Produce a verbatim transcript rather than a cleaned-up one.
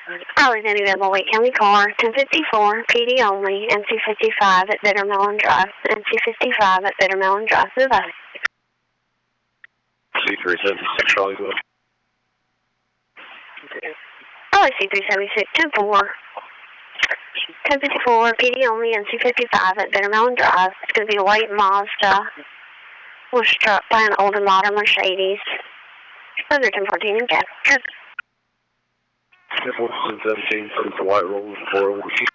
Alexander Wake County car, ten fifty-four, P D only, M C fifty-five at Bitter Melon Drive, M C fifty-five at Bitter Melon Drive, goodbye. C three seventy-six, Hollywood. Oh, C three seventy-six, ten four. ten fifty-four, P D only, M C fifty-five at Bitter Melon Drive. It's going to be a white Mazda. Was struck by an older model Mercedes. Under ten fourteen in Cap. fourteen seventeen, since the white roll four oh one.